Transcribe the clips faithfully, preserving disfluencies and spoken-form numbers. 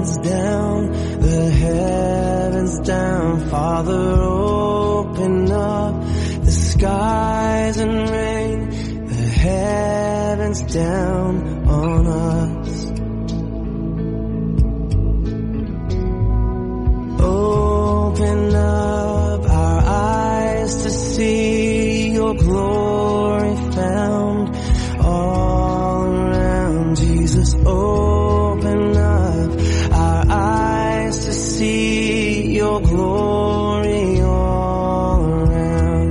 heavens down, the heavens down. Father, open up the skies and rain the heavens down on us. Open up our eyes to see your glory found all around. Jesus, open up our eyes to see your glory all around.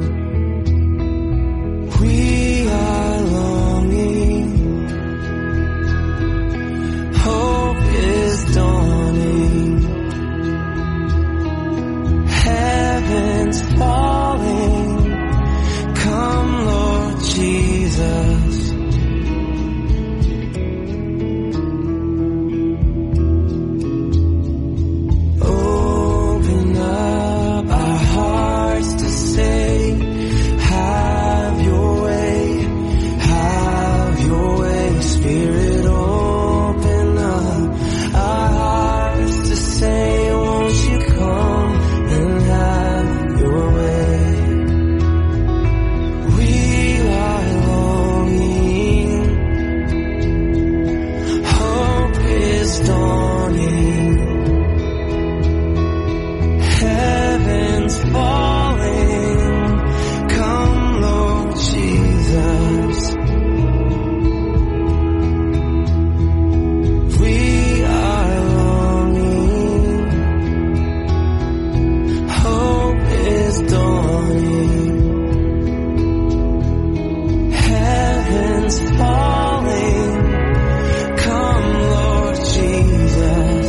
We are longing, hope is dawning, heaven's falling. Come, Lord Jesus. Open up our hearts to say, have your way, have your way. Spirit, open up our hearts to say, won't you come and have your way. We are longing, hope is dawning, heaven's falling. Come, Lord Jesus. We are longing, hope is dawning, heaven's falling. Come, Lord Jesus.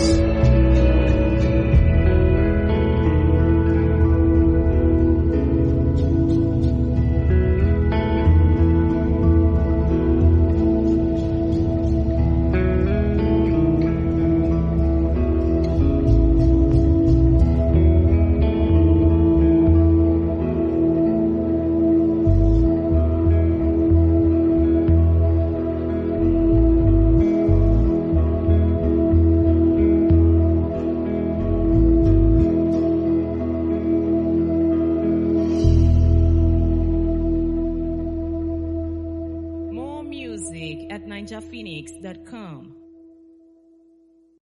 More music at ninja phoenix dot com.